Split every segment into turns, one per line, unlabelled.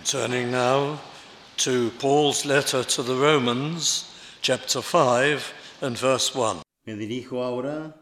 Turning now to Paul's letter to the Romans, chapter 5 and verse 1.
Me dirijo ahora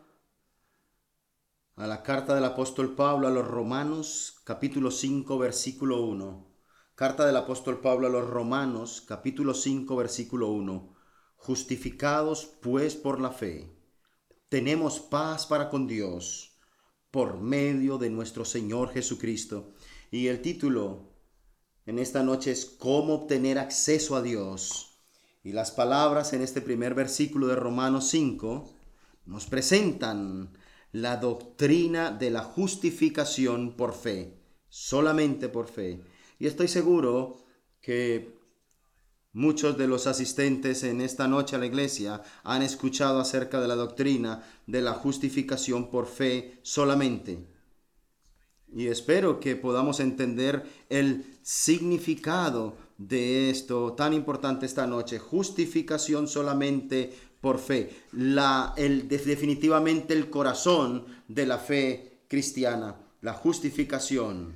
a la carta del apóstol Pablo a los Romanos, capítulo 5, versículo 1. Carta del apóstol Pablo a los Romanos, capítulo 5, versículo 1. Justificados pues por la fe, tenemos paz para con Dios por medio de nuestro Señor Jesucristo. Y el título en esta noche es ¿Cómo obtener acceso a Dios? Y las palabras en este primer versículo de Romanos 5 nos presentan la doctrina de la justificación por fe, solamente por fe. Y estoy seguro que muchos de los asistentes en esta noche a la iglesia han escuchado acerca de la doctrina de la justificación por fe solamente. Y espero que podamos entender el significado de esto tan importante esta noche. Justificación solamente por fe. Definitivamente el corazón de la fe cristiana. La justificación.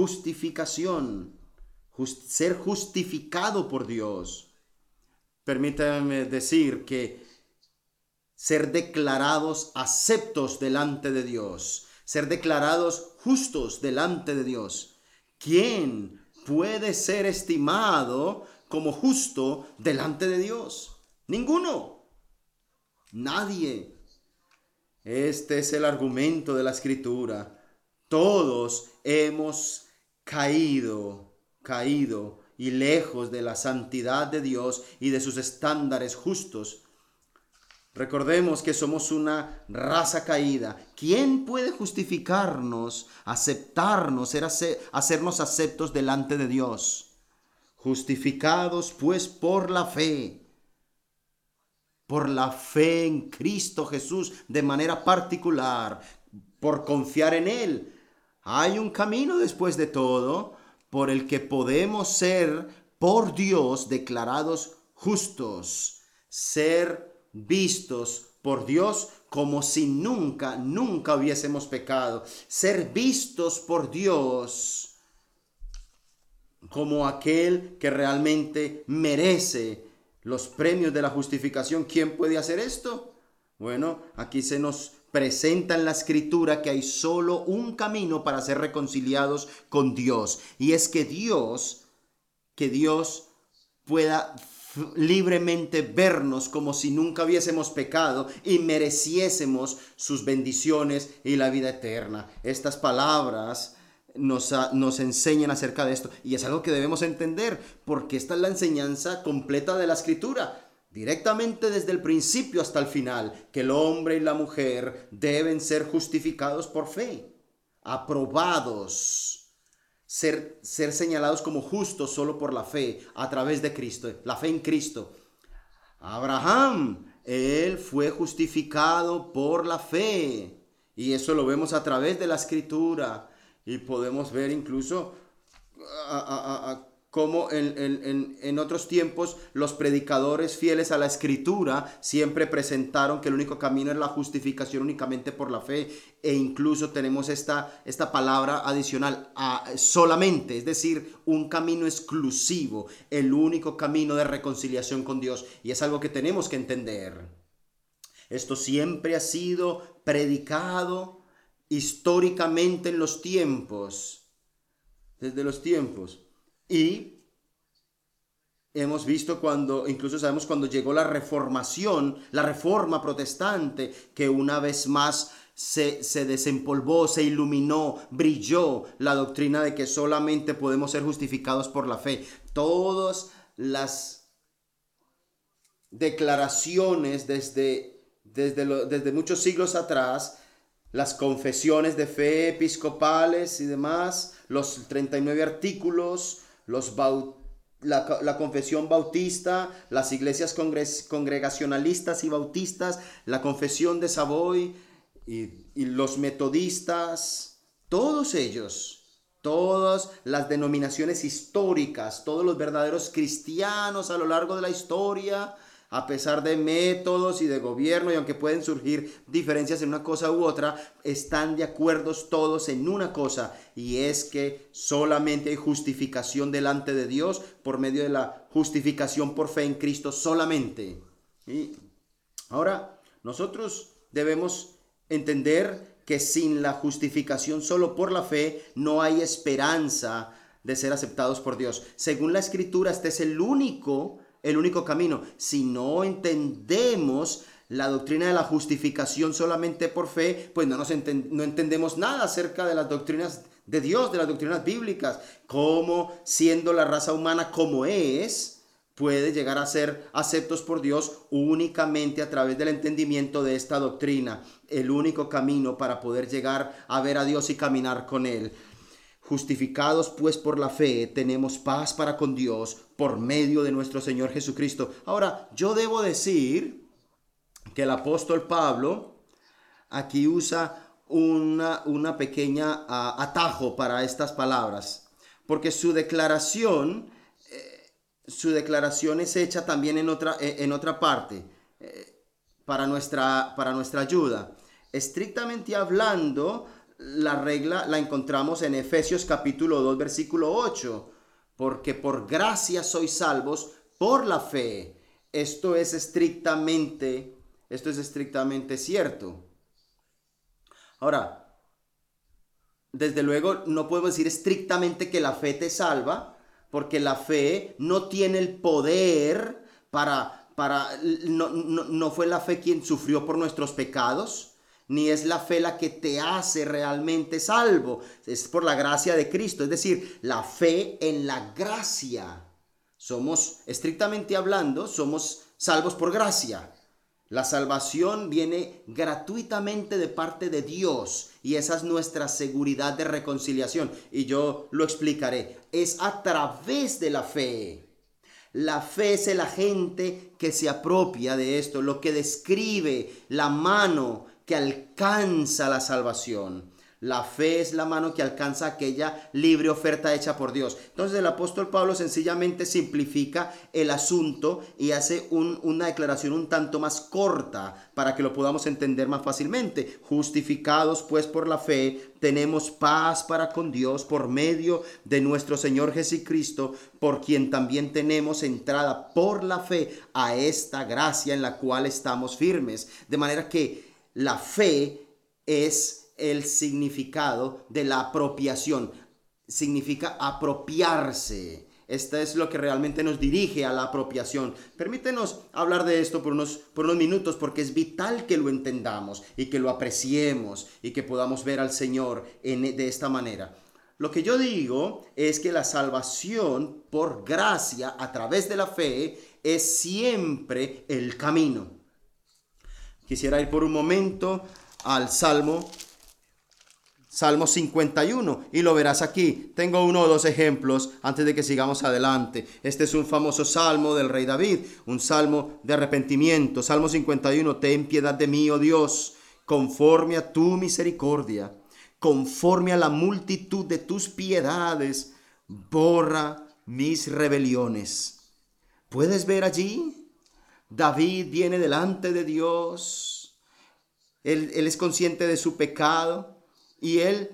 Ser justificado por Dios. Permítanme decir que ser declarados aceptos delante de Dios. Ser declarados justos delante de Dios. ¿Quién puede ser estimado como justo delante de Dios? Ninguno. Nadie. Este es el argumento de la Escritura. Todos hemos caído y lejos de la santidad de Dios y de sus estándares justos. Recordemos que somos una raza caída. ¿Quién puede justificarnos, aceptarnos, hacernos aceptos delante de Dios? Justificados pues por la fe en Cristo Jesús de manera particular, por confiar en Él. Hay un camino después de todo por el que podemos ser por Dios declarados justos, ser vistos por Dios como si nunca hubiésemos pecado, ser vistos por Dios como aquel que realmente merece los premios de la justificación. ¿Quién puede hacer esto? Bueno, aquí se nos presenta en la Escritura que hay solo un camino para ser reconciliados con Dios, y es que Dios pueda libremente vernos como si nunca hubiésemos pecado y mereciésemos sus bendiciones y la vida eterna. Estas palabras nos enseñan acerca de esto, y es algo que debemos entender, porque esta es la enseñanza completa de la Escritura, directamente desde el principio hasta el final, que el hombre y la mujer deben ser justificados por fe, aprobados, ser señalados como justos solo por la fe a través de Cristo, la fe en Cristo. Abraham, él fue justificado por la fe, y eso lo vemos a través de la Escritura, y podemos ver incluso cómo en otros tiempos los predicadores fieles a la Escritura siempre presentaron que el único camino es la justificación únicamente por la fe, e incluso tenemos esta palabra adicional, solamente, es decir, un camino exclusivo, el único camino de reconciliación con Dios, y es algo que tenemos que entender. Esto siempre ha sido predicado históricamente en los tiempos, desde los tiempos. Y hemos visto incluso sabemos cuando llegó la reformación, la reforma protestante, que una vez más se desempolvó, se iluminó, brilló la doctrina de que solamente podemos ser justificados por la fe. Todas las declaraciones desde muchos siglos atrás, las confesiones de fe episcopales y demás, los 39 artículos, la confesión bautista, las iglesias congregacionalistas y bautistas, la confesión de Savoy y los metodistas, todos ellos, todas las denominaciones históricas, todos los verdaderos cristianos a lo largo de la historia a pesar de métodos y de gobierno, y aunque pueden surgir diferencias en una cosa u otra, están de acuerdo todos en una cosa, y es que solamente hay justificación delante de Dios por medio de la justificación por fe en Cristo solamente. Y ahora, nosotros debemos entender que sin la justificación solo por la fe no hay esperanza de ser aceptados por Dios. Según la Escritura, este es el único camino. Si no entendemos la doctrina de la justificación solamente por fe, pues no entendemos nada acerca de las doctrinas de Dios, de las doctrinas bíblicas. Cómo, siendo la raza humana como es, puede llegar a ser aceptos por Dios únicamente a través del entendimiento de esta doctrina. El único camino para poder llegar a ver a Dios y caminar con Él. Justificados pues por la fe, tenemos paz para con Dios por medio de nuestro Señor Jesucristo. Ahora, yo debo decir que el apóstol Pablo aquí usa una pequeña atajo para estas palabras, porque su declaración es hecha también en otra parte, para nuestra ayuda. Estrictamente hablando, la regla la encontramos en Efesios capítulo 2, versículo 8, porque por gracia sois salvos por la fe. Esto es estrictamente cierto. Ahora, desde luego no podemos decir estrictamente que la fe te salva, porque la fe no tiene el poder no fue la fe quien sufrió por nuestros pecados, ni es la fe la que te hace realmente salvo. Es por la gracia de Cristo, es decir, la fe en la gracia. Estrictamente hablando, somos salvos por gracia. La salvación viene gratuitamente de parte de Dios, y esa es nuestra seguridad de reconciliación, y yo lo explicaré. Es a través de la fe. La fe es el agente que se apropia de esto, lo que describe la mano que alcanza la salvación. La fe es la mano que alcanza aquella libre oferta hecha por Dios. Entonces el apóstol Pablo sencillamente simplifica el asunto y hace una declaración un tanto más corta para que lo podamos entender más fácilmente. Justificados pues por la fe, tenemos paz para con Dios por medio de nuestro Señor Jesucristo, por quien también tenemos entrada por la fe a esta gracia en la cual estamos firmes. De manera que la fe es el significado de la apropiación. Significa apropiarse. Esto es lo que realmente nos dirige a la apropiación. Permítenos hablar de esto por unos minutos, porque es vital que lo entendamos y que lo apreciemos y que podamos ver al Señor de esta manera. Lo que yo digo es que la salvación por gracia a través de la fe es siempre el camino. Quisiera ir por un momento al Salmo 51, y lo verás aquí. Tengo uno o dos ejemplos antes de que sigamos adelante. Este es un famoso salmo del rey David, un salmo de arrepentimiento. Salmo 51, ten piedad de mí, oh Dios, conforme a tu misericordia, conforme a la multitud de tus piedades, borra mis rebeliones. ¿Puedes ver allí? David viene delante de Dios. Él es consciente de su pecado. Y él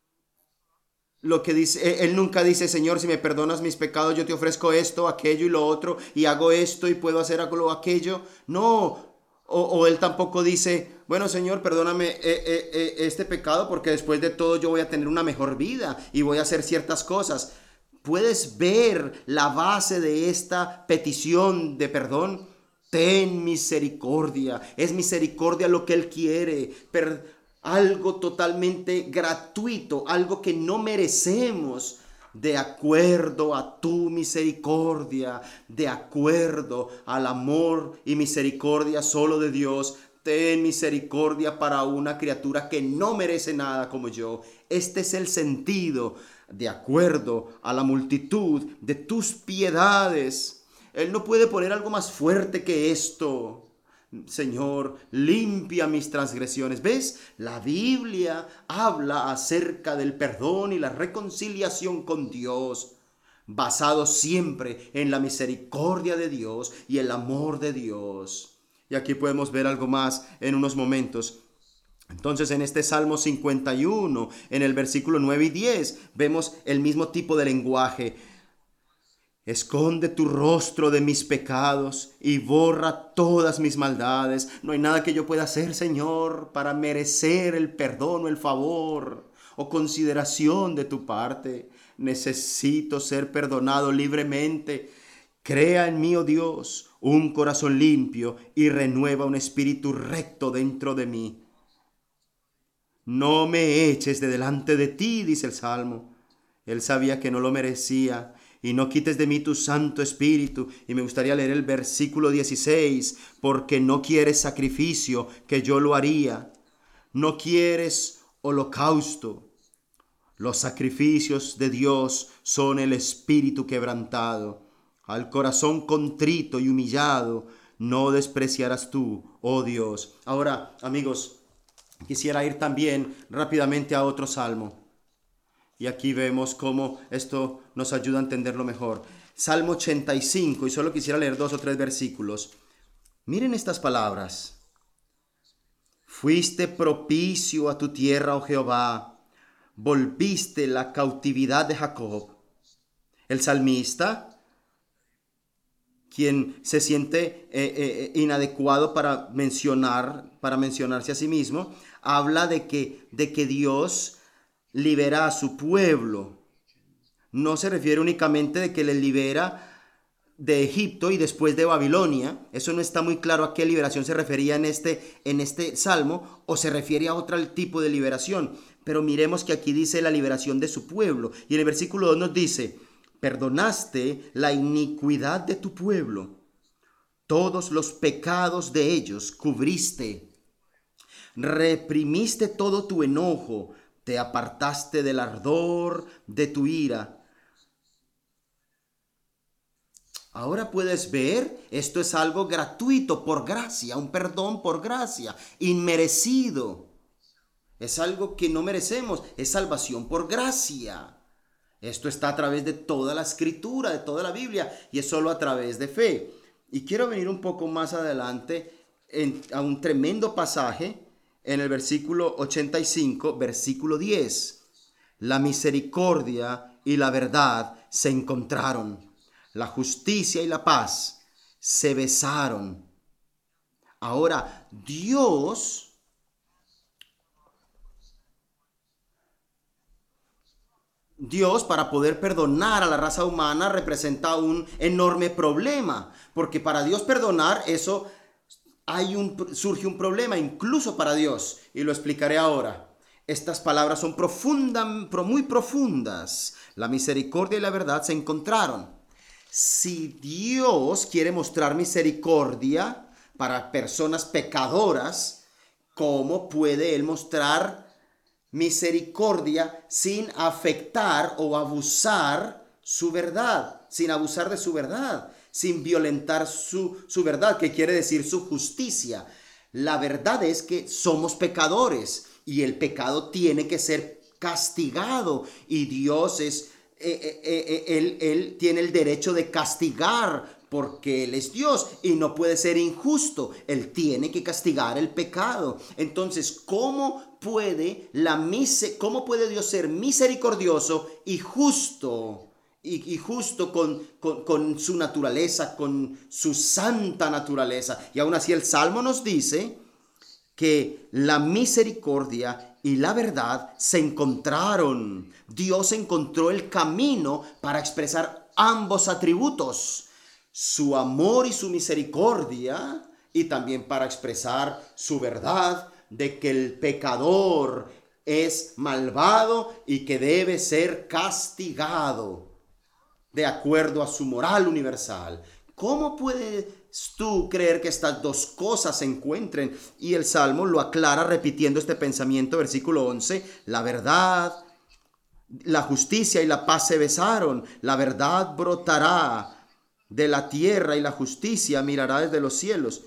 nunca dice, Señor, si me perdonas mis pecados, yo te ofrezco esto, aquello y lo otro, y hago esto y puedo hacer algo aquello. No, o él tampoco dice, bueno, Señor, perdóname este pecado, porque después de todo yo voy a tener una mejor vida y voy a hacer ciertas cosas. ¿Puedes ver la base de esta petición de perdón? Ten misericordia. Es misericordia lo que él quiere. Algo totalmente gratuito, algo que no merecemos, de acuerdo a tu misericordia, de acuerdo al amor y misericordia solo de Dios. Ten misericordia para una criatura que no merece nada como yo. Este es el sentido, de acuerdo a la multitud de tus piedades. Él no puede poner algo más fuerte que esto. Señor, limpia mis transgresiones. ¿Ves? La Biblia habla acerca del perdón y la reconciliación con Dios. basado siempre en la misericordia de Dios y el amor de Dios. Y aquí podemos ver algo más en unos momentos. Entonces en este Salmo 51, en el versículo 9 y 10, vemos el mismo tipo de lenguaje. Esconde tu rostro de mis pecados y borra todas mis maldades. No hay nada que yo pueda hacer, Señor, para merecer el perdón o el favor o consideración de tu parte. Necesito ser perdonado libremente. Crea en mí, oh Dios, un corazón limpio y renueva un espíritu recto dentro de mí. No me eches de delante de ti, dice el Salmo. Él sabía que no lo merecía. Y no quites de mí tu Santo Espíritu. Y me gustaría leer el versículo 16. Porque no quieres sacrificio, que yo lo haría. No quieres holocausto. Los sacrificios de Dios son el espíritu quebrantado. Al corazón contrito y humillado no despreciarás tú, oh Dios. Ahora, amigos, quisiera ir también rápidamente a otro salmo. Y aquí vemos cómo esto nos ayuda a entenderlo mejor. Salmo 85, y solo quisiera leer 2 o 3 versículos. Miren estas palabras. Fuiste propicio a tu tierra, oh Jehová. Volviste la cautividad de Jacob. El salmista, quien se siente inadecuado para mencionarse a sí mismo, habla de que Dios libera a su pueblo. No se refiere únicamente de que les libera de Egipto y después de Babilonia. Eso no está muy claro a qué liberación se refería en este salmo, o se refiere a otro tipo de liberación. Pero miremos que aquí dice la liberación de su pueblo. Y en el versículo 2 nos dice: perdonaste la iniquidad de tu pueblo, todos los pecados de ellos cubriste, reprimiste todo tu enojo, te apartaste del ardor de tu ira. Ahora puedes ver, esto es algo gratuito, por gracia, un perdón por gracia, inmerecido. Es algo que no merecemos, es salvación por gracia. Esto está a través de toda la escritura, de toda la Biblia, y es solo a través de fe. Y quiero venir un poco más adelante a un tremendo pasaje en el versículo 85, versículo 10. La misericordia y la verdad se encontraron. La justicia y la paz se besaron. Ahora, Dios para poder perdonar a la raza humana representa un enorme problema, porque para Dios perdonar eso surge un problema incluso para Dios, y lo explicaré ahora. Estas palabras son muy profundas. La misericordia y la verdad se encontraron. Si Dios quiere mostrar misericordia para personas pecadoras, ¿cómo puede Él mostrar misericordia sin afectar o abusar su verdad, sin abusar de su verdad, sin violentar su verdad, que quiere decir su justicia? La verdad es que somos pecadores y el pecado tiene que ser castigado, y Dios Él tiene el derecho de castigar porque Él es Dios y no puede ser injusto. Él tiene que castigar el pecado. Entonces, ¿cómo puede Dios ser misericordioso y justo? Y justo con su naturaleza, con su santa naturaleza. Y aún así el Salmo nos dice que la misericordia y la verdad se encontraron. Dios encontró el camino para expresar ambos atributos, su amor y su misericordia, y también para expresar su verdad de que el pecador es malvado y que debe ser castigado de acuerdo a su moral universal. ¿Cómo puedes tú creer que estas dos cosas se encuentren? Y el Salmo lo aclara repitiendo este pensamiento, versículo 11: la verdad, la justicia y la paz se besaron. La verdad brotará de la tierra y la justicia mirará desde los cielos.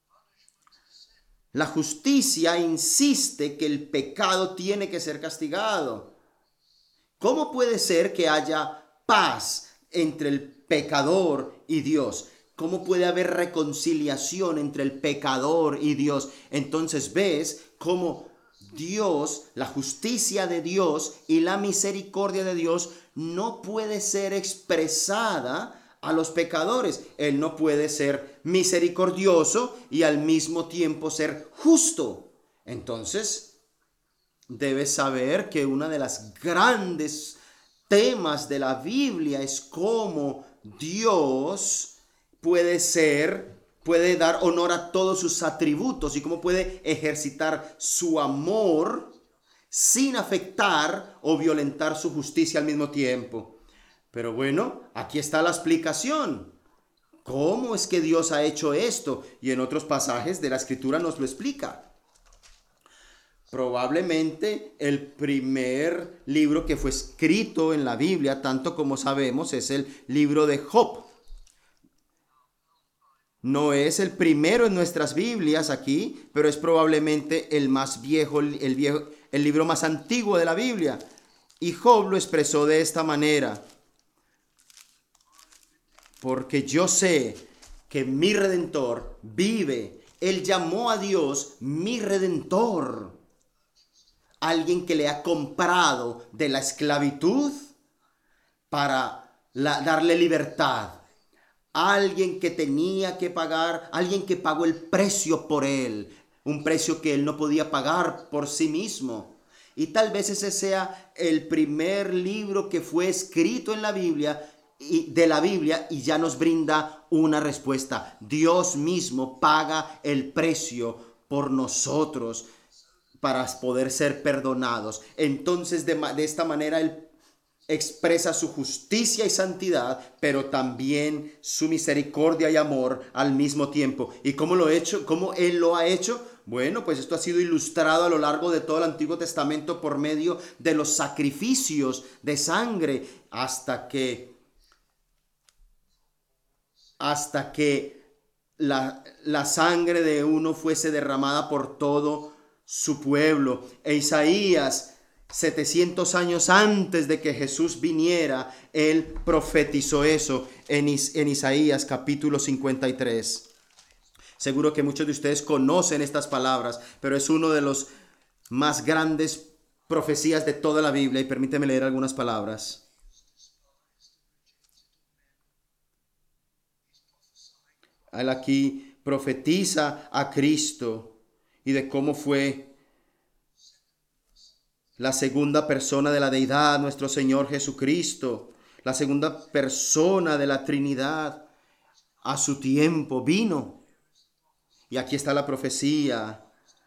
La justicia insiste que el pecado tiene que ser castigado. ¿Cómo puede ser que haya paz, entre el pecador y Dios. ¿Cómo puede haber reconciliación entre el pecador y Dios? Entonces ves cómo Dios, la justicia de Dios y la misericordia de Dios no puede ser expresada a los pecadores. Él no puede ser misericordioso y al mismo tiempo ser justo. Entonces, debes saber que una de las grandes temas de la Biblia es cómo Dios puede dar honor a todos sus atributos y cómo puede ejercitar su amor sin afectar o violentar su justicia al mismo tiempo. Pero bueno, aquí está la explicación. ¿Cómo es que Dios ha hecho esto? Y en otros pasajes de la Escritura nos lo explica. Probablemente el primer libro que fue escrito en la Biblia, tanto como sabemos, es el libro de Job. No es el primero en nuestras Biblias aquí, pero es probablemente el más viejo, el libro más antiguo de la Biblia. Y Job lo expresó de esta manera: porque yo sé que mi Redentor vive. Él llamó a Dios mi Redentor. Alguien que le ha comprado de la esclavitud para darle libertad. Alguien que tenía que pagar, alguien que pagó el precio por él, un precio que él no podía pagar por sí mismo. Y tal vez ese sea el primer libro que fue escrito en la Biblia, y ya nos brinda una respuesta. Dios mismo paga el precio por nosotros para poder ser perdonados. Entonces de esta manera él expresa su justicia y santidad, pero también su misericordia y amor al mismo tiempo. ¿Y cómo él lo ha hecho? Bueno, pues esto ha sido ilustrado a lo largo de todo el Antiguo Testamento por medio de los sacrificios de sangre, hasta que la sangre de uno fuese derramada por todo su pueblo. E Isaías, 700 años antes de que Jesús viniera, él profetizó eso en Isaías capítulo 53. Seguro que muchos de ustedes conocen estas palabras, pero es uno de los más grandes profecías de toda la Biblia. Y permíteme leer algunas palabras. Él aquí profetiza a Cristo y de cómo fue la segunda persona de la deidad, nuestro Señor Jesucristo, la segunda persona de la Trinidad. A su tiempo vino. Y aquí está la profecía.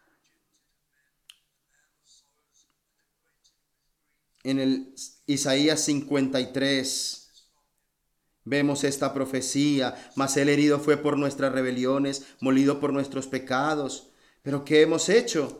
En el Isaías 53 vemos esta profecía: mas él herido fue por nuestras rebeliones, molido por nuestros pecados. ¿Pero qué hemos hecho?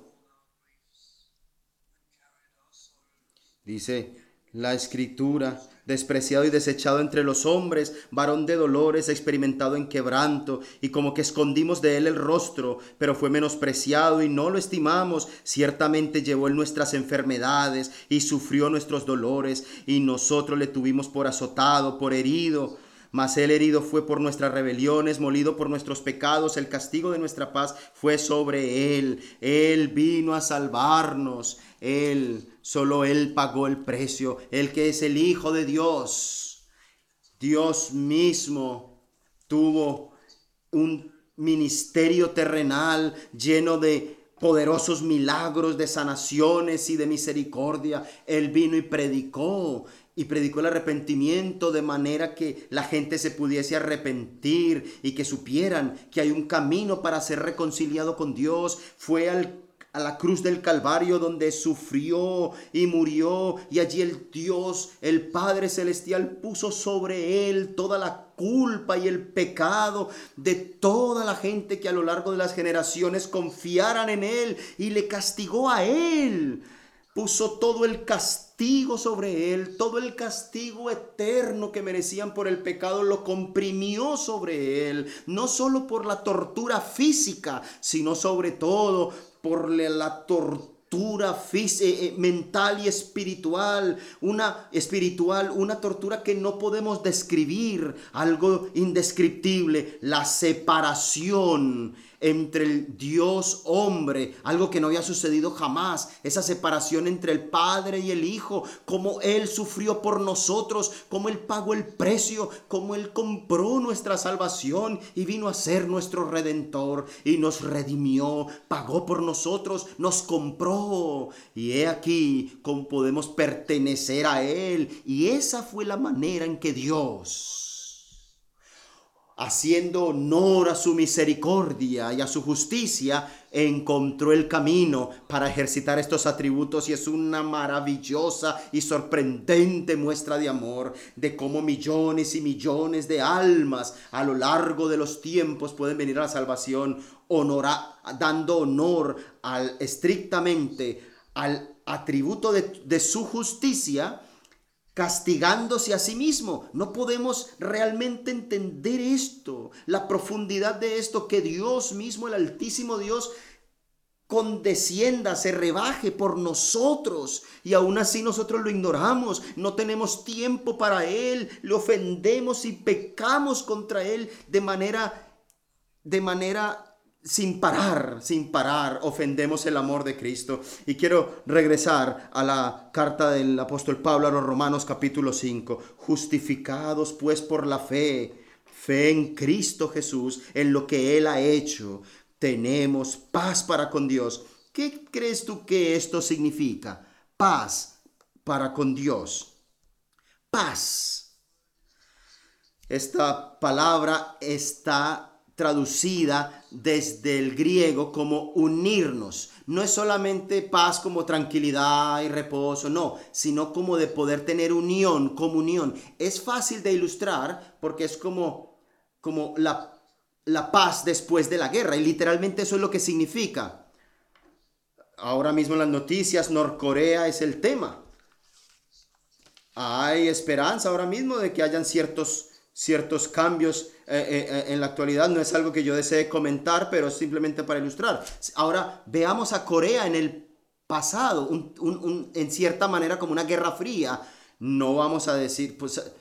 Dice la Escritura: despreciado y desechado entre los hombres, varón de dolores, experimentado en quebranto, y como que escondimos de él el rostro, pero fue menospreciado y no lo estimamos. Ciertamente llevó él nuestras enfermedades y sufrió nuestros dolores, y nosotros le tuvimos por azotado, por herido. Mas él herido fue por nuestras rebeliones, molido por nuestros pecados. El castigo de nuestra paz fue sobre él. Él vino a salvarnos. Solo él pagó el precio. Él que es el Hijo de Dios. Dios mismo tuvo un ministerio terrenal lleno de poderosos milagros, de sanaciones y de misericordia. Él vino y predicó el arrepentimiento, de manera que la gente se pudiese arrepentir y que supieran que hay un camino para ser reconciliado con Dios. Fue a la cruz del Calvario, donde sufrió y murió, y allí el Dios, el Padre Celestial, puso sobre él toda la culpa y el pecado de toda la gente que a lo largo de las generaciones confiaran en él, y le castigó a él. Puso todo el castigo sobre él, todo el castigo eterno que merecían por el pecado, lo comprimió sobre él, no solo por la tortura física, sino sobre todo por la tortura tortura mental y espiritual, una tortura que no podemos describir, algo indescriptible, la separación entre el Dios hombre, algo que no había sucedido jamás, esa separación entre el Padre y el Hijo, cómo Él sufrió por nosotros, cómo Él pagó el precio, cómo Él compró nuestra salvación y vino a ser nuestro Redentor y nos redimió, pagó por nosotros, nos compró, y he aquí cómo podemos pertenecer a Él. Y esa fue la manera en que Dios, haciendo honor a su misericordia y a su justicia, encontró el camino para ejercitar estos atributos, y es una maravillosa y sorprendente muestra de amor, de cómo millones y millones de almas a lo largo de los tiempos pueden venir a la salvación, dando honor estrictamente al atributo de su justicia, castigándose a sí mismo. No podemos realmente entender esto, la profundidad de esto, que Dios mismo, el Altísimo Dios, condescienda, se rebaje por nosotros, y aún así nosotros lo ignoramos, no tenemos tiempo para Él, le ofendemos y pecamos contra Él de manera sin parar, ofendemos el amor de Cristo. Y quiero regresar a la carta del apóstol Pablo a los Romanos capítulo 5. Justificados pues por la fe en Cristo Jesús, en lo que Él ha hecho, tenemos paz para con Dios. ¿Qué crees tú que esto significa? Paz para con Dios. Paz. Esta palabra está traducida desde el griego como unirnos. No es solamente paz como tranquilidad y reposo, no, sino como de poder tener unión, comunión. Es fácil de ilustrar porque es como la paz después de la guerra, y literalmente eso es lo que significa. Ahora mismo en las noticias, Norcorea es el tema. Hay esperanza ahora mismo de que hayan ciertos cambios en la actualidad. No es algo que yo desee comentar, pero simplemente para ilustrar. Ahora veamos a Corea en el pasado, en cierta manera como una guerra fría. No vamos a decir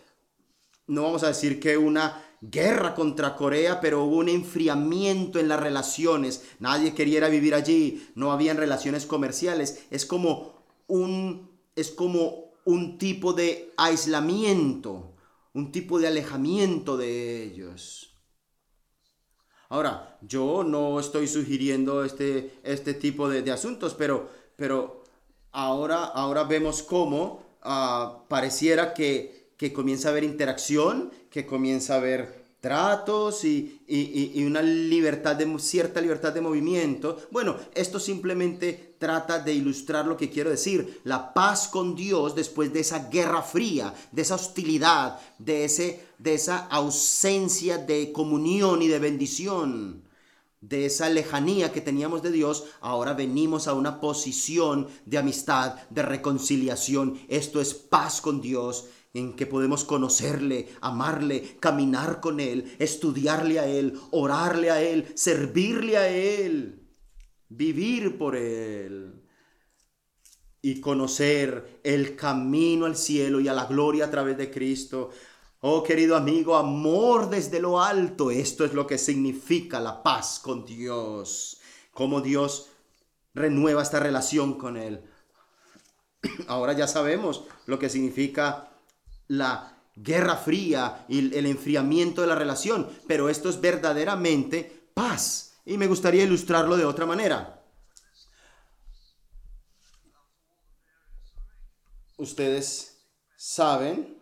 que una guerra contra Corea, pero hubo un enfriamiento en las relaciones. Nadie quería vivir allí, no habían relaciones comerciales. Es como un tipo de aislamiento, un tipo de alejamiento de ellos. Ahora, yo no estoy sugiriendo este tipo de asuntos, pero ahora vemos cómo pareciera que comienza a haber interacción, que comienza a haber tratos y una cierta libertad de movimiento. Bueno, esto simplemente trata de ilustrar lo que quiero decir. La paz con Dios después de esa guerra fría, de esa hostilidad, de esa ausencia de comunión y de bendición, de esa lejanía que teníamos de Dios. Ahora venimos a una posición de amistad, de reconciliación. Esto es paz con Dios, en que podemos conocerle, amarle, caminar con Él, estudiarle a Él, orarle a Él, servirle a Él, vivir por Él y conocer el camino al cielo y a la gloria a través de Cristo. Oh, querido amigo, amor desde lo alto. Esto es lo que significa la paz con Dios. Cómo Dios renueva esta relación con Él. Ahora ya sabemos lo que significa la guerra fría y el enfriamiento de la relación, pero esto es verdaderamente paz. Y me gustaría ilustrarlo de otra manera. Ustedes saben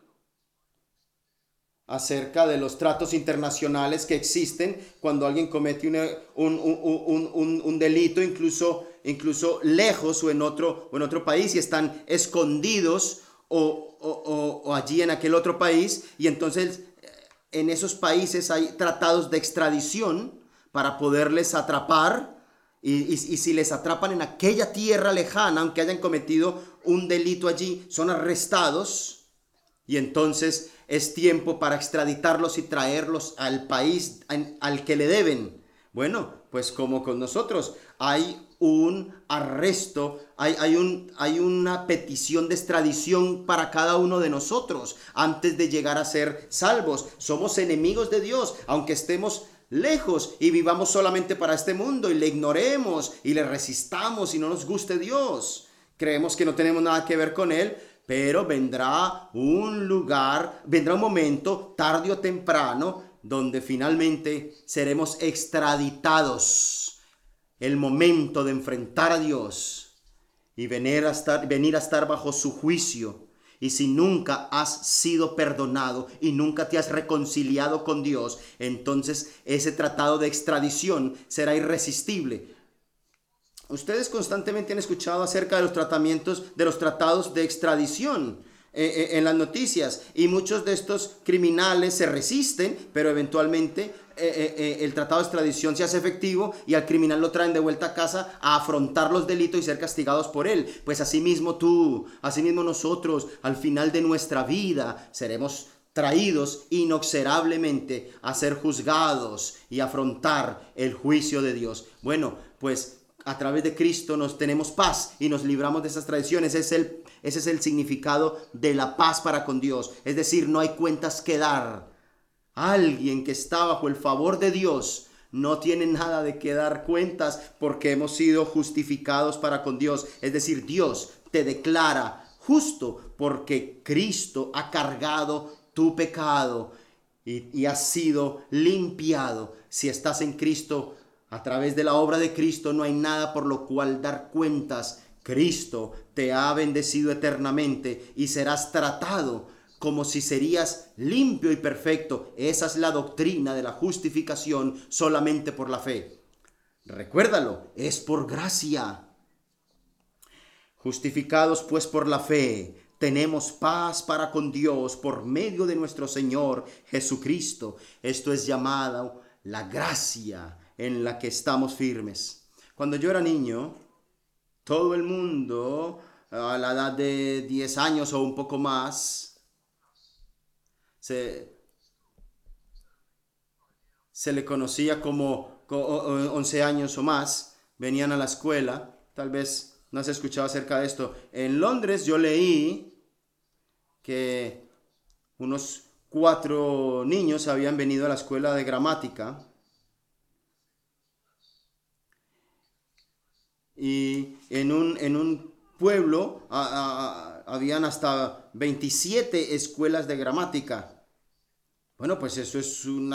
acerca de los tratos internacionales que existen cuando alguien comete un delito, incluso lejos o en otro país, y están escondidos o allí en aquel otro país, y entonces en esos países hay tratados de extradición para poderles atrapar, y si les atrapan en aquella tierra lejana, aunque hayan cometido un delito allí, son arrestados, y entonces es tiempo para extraditarlos y traerlos al país al que le deben. Bueno, pues como con nosotros, hay un arresto, hay una petición de extradición para cada uno de nosotros antes de llegar a ser salvos. Somos enemigos de Dios, aunque estemos lejos y vivamos solamente para este mundo y le ignoremos y le resistamos y no nos guste Dios. Creemos que no tenemos nada que ver con Él, pero vendrá un momento, tarde o temprano, donde finalmente seremos extraditados. El momento de enfrentar a Dios y venir a estar bajo su juicio. Y si nunca has sido perdonado y nunca te has reconciliado con Dios, entonces ese tratado de extradición será irresistible. Ustedes constantemente han escuchado acerca de los tratados de extradición en las noticias, y muchos de estos criminales se resisten, pero eventualmente el tratado de extradición se hace efectivo y al criminal lo traen de vuelta a casa a afrontar los delitos y ser castigados por él. Pues asimismo nosotros, al final de nuestra vida, seremos traídos inexorablemente a ser juzgados y afrontar el juicio de Dios. Bueno, pues a través de Cristo nos tenemos paz y nos libramos de esas tradiciones. Ese es el significado de la paz para con Dios. Es decir, no hay cuentas que dar. Alguien que está bajo el favor de Dios no tiene nada de que dar cuentas, porque hemos sido justificados para con Dios. Es decir, Dios te declara justo porque Cristo ha cargado tu pecado y has sido limpiado. Si estás en Cristo, a través de la obra de Cristo, no hay nada por lo cual dar cuentas. Cristo te ha bendecido eternamente y serás tratado como si serías limpio y perfecto. Esa es la doctrina de la justificación solamente por la fe. Recuérdalo, es por gracia. Justificados pues por la fe, tenemos paz para con Dios por medio de nuestro Señor Jesucristo. Esto es llamado la gracia en la que estamos firmes. Cuando yo era niño, todo el mundo a la edad de 10 años o un poco más se le conocía como 11 años o más, venían a la escuela. Tal vez no has escuchado acerca de esto. En Londres yo leí que unos 4 niños habían venido a la escuela de gramática. Y en un pueblo habían hasta 27 escuelas de gramática. Bueno, pues eso es un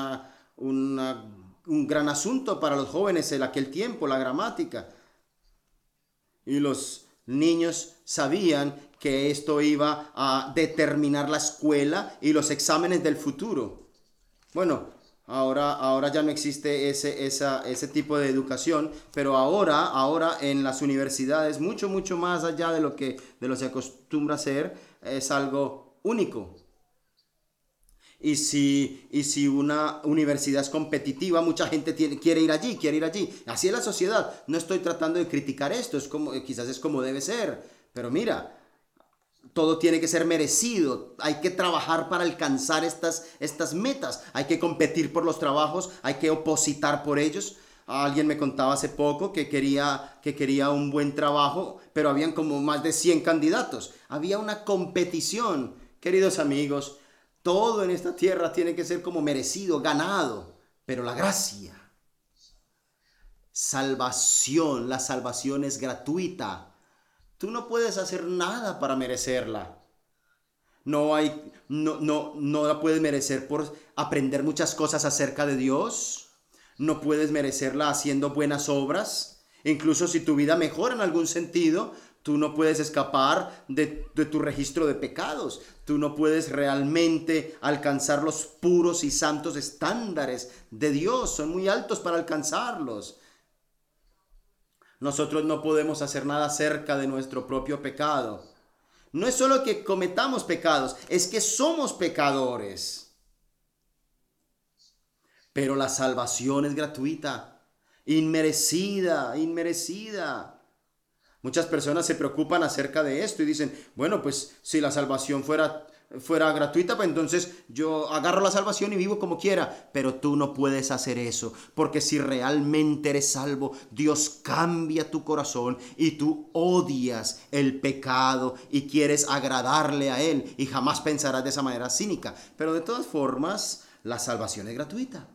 gran asunto para los jóvenes en aquel tiempo, la gramática. Y los niños sabían que esto iba a determinar la escuela y los exámenes del futuro. Bueno, ahora ya no existe ese tipo de educación, pero ahora en las universidades, mucho más allá de lo que se acostumbra a hacer, es algo único. Y si una universidad es competitiva, mucha gente quiere ir allí. Así es la sociedad. No estoy tratando de criticar esto, quizás es como debe ser. Pero mira, todo tiene que ser merecido. Hay que trabajar para alcanzar estas metas. Hay que competir por los trabajos, hay que opositar por ellos. Alguien me contaba hace poco que quería un buen trabajo, pero habían como más de 100 candidatos. Había una competición. Queridos amigos, todo en esta tierra tiene que ser como merecido, ganado. Pero la gracia, salvación, la salvación es gratuita. Tú no puedes hacer nada para merecerla. No la puedes merecer por aprender muchas cosas acerca de Dios. No puedes merecerla haciendo buenas obras. Incluso si tu vida mejora en algún sentido, tú no puedes escapar de tu registro de pecados. Tú no puedes realmente alcanzar los puros y santos estándares de Dios. Son muy altos para alcanzarlos. Nosotros no podemos hacer nada acerca de nuestro propio pecado. No es solo que cometamos pecados, es que somos pecadores. Pero la salvación es gratuita, inmerecida. Muchas personas se preocupan acerca de esto y dicen, bueno, pues si la salvación fuera fuera gratuita, pues entonces yo agarro la salvación y vivo como quiera. Pero tú no puedes hacer eso, porque si realmente eres salvo, Dios cambia tu corazón y tú odias el pecado y quieres agradarle a Él y jamás pensarás de esa manera cínica. Pero de todas formas, la salvación es gratuita.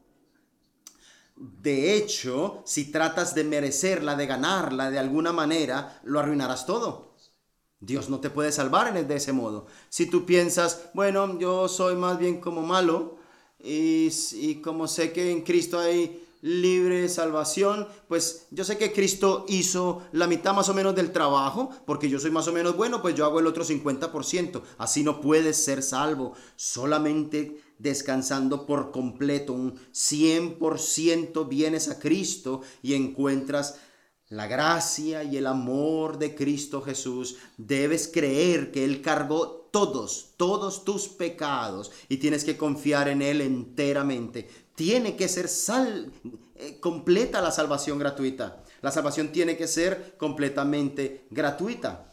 De hecho, si tratas de merecerla, de ganarla de alguna manera, lo arruinarás todo. Dios no te puede salvar de ese modo. Si tú piensas, bueno, yo soy más bien como malo y como sé que en Cristo hay libre salvación, pues yo sé que Cristo hizo la mitad más o menos del trabajo, porque yo soy más o menos bueno, pues yo hago el otro 50%. Así no puedes ser salvo. Solamente descansando por completo, un 100% vienes a Cristo y encuentras la gracia y el amor de Cristo Jesús. Debes creer que Él cargó todos tus pecados y tienes que confiar en Él enteramente. Tiene que ser completa la salvación gratuita. La salvación tiene que ser completamente gratuita.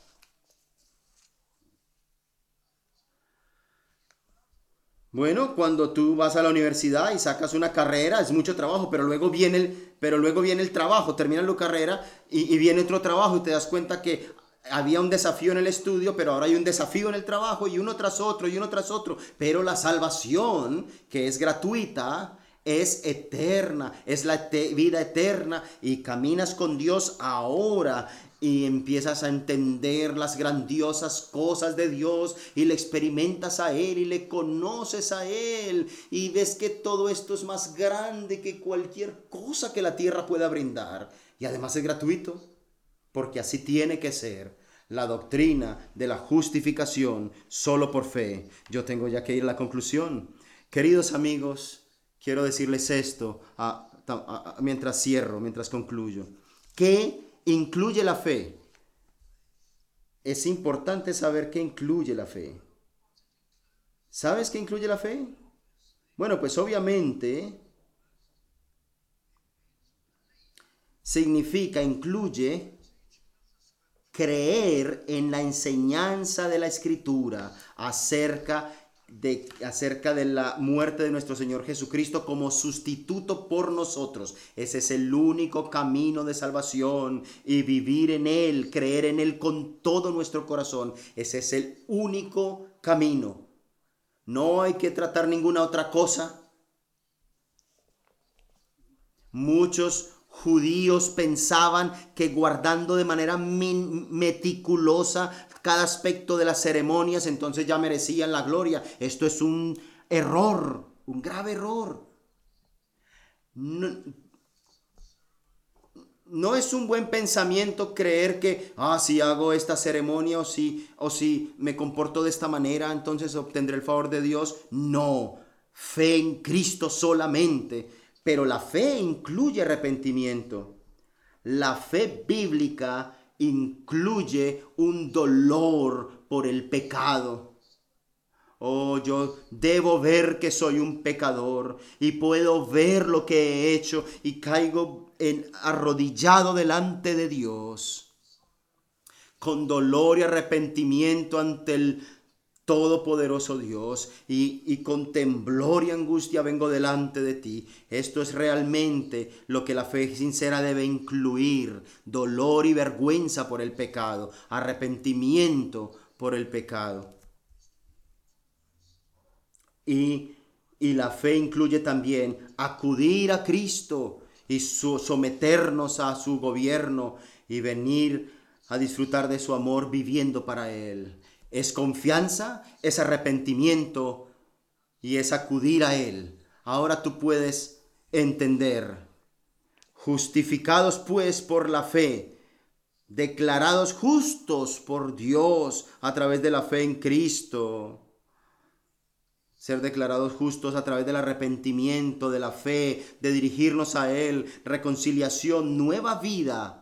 Bueno, cuando tú vas a la universidad y sacas una carrera, es mucho trabajo, pero luego viene el trabajo, terminas la carrera y viene otro trabajo y te das cuenta que había un desafío en el estudio, pero ahora hay un desafío en el trabajo y uno tras otro y uno tras otro. Pero la salvación, que es gratuita, es eterna, es la vida eterna y caminas con Dios ahora y empiezas a entender las grandiosas cosas de Dios y le experimentas a Él y le conoces a Él y ves que todo esto es más grande que cualquier cosa que la tierra pueda brindar y además es gratuito, porque así tiene que ser. La doctrina de la justificación solo por fe. Yo tengo ya que ir a la conclusión. Queridos amigos, quiero decirles esto mientras cierro, mientras concluyo. ¿Qué incluye la fe? Es importante saber qué incluye la fe. ¿Sabes qué incluye la fe? Bueno, pues obviamente incluye creer en la enseñanza de la Escritura acerca de la muerte de nuestro Señor Jesucristo como sustituto por nosotros. Ese es el único camino de salvación y vivir en Él, creer en Él con todo nuestro corazón. Ese es el único camino. No hay que tratar ninguna otra cosa. Muchos judíos pensaban que guardando de manera meticulosa cada aspecto de las ceremonias, entonces ya merecían la gloria. Esto es un error, un grave error. No es un buen pensamiento creer que, si hago esta ceremonia o si me comporto de esta manera, entonces obtendré el favor de Dios. No, fe en Cristo solamente. Pero la fe incluye arrepentimiento. La fe bíblica incluye un dolor por el pecado. Oh, yo debo ver que soy un pecador y puedo ver lo que he hecho y caigo arrodillado delante de Dios con dolor y arrepentimiento ante el todopoderoso Dios y con temblor y angustia vengo delante de ti. Esto es realmente lo que la fe sincera debe incluir: dolor y vergüenza por el pecado, arrepentimiento por el pecado. Y la fe incluye también acudir a Cristo y someternos a su gobierno y venir a disfrutar de su amor viviendo para Él. Es confianza, es arrepentimiento y es acudir a Él. Ahora tú puedes entender. Justificados pues por la fe, declarados justos por Dios a través de la fe en Cristo. Ser declarados justos a través del arrepentimiento, de la fe, de dirigirnos a Él, reconciliación, nueva vida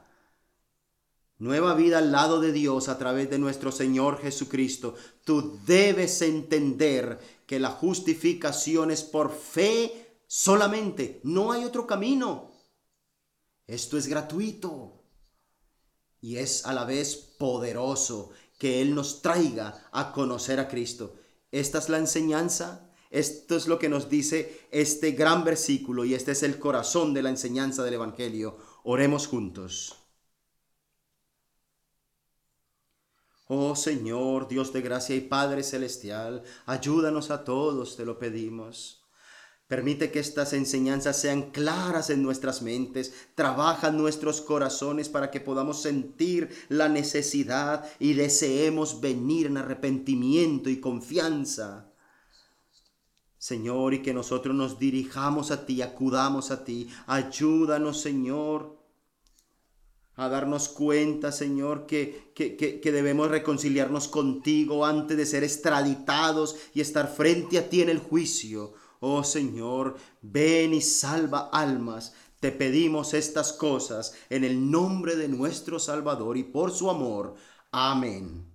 al lado de Dios a través de nuestro Señor Jesucristo. Tú debes entender que la justificación es por fe solamente, no hay otro camino. Esto es gratuito y es a la vez poderoso que Él nos traiga a conocer a Cristo. Esta es la enseñanza. Esto es lo que nos dice este gran versículo y este es el corazón de la enseñanza del Evangelio. Oremos juntos. Oh Señor, Dios de gracia y Padre celestial, ayúdanos a todos, te lo pedimos. Permite que estas enseñanzas sean claras en nuestras mentes, trabaja en nuestros corazones para que podamos sentir la necesidad y deseemos venir en arrepentimiento y confianza. Señor, y que nosotros nos dirijamos a ti, acudamos a ti. Ayúdanos, Señor, a darnos cuenta, Señor, que debemos reconciliarnos contigo antes de ser extraditados y estar frente a ti en el juicio. Oh Señor, ven y salva almas. Te pedimos estas cosas en el nombre de nuestro Salvador y por su amor. Amén.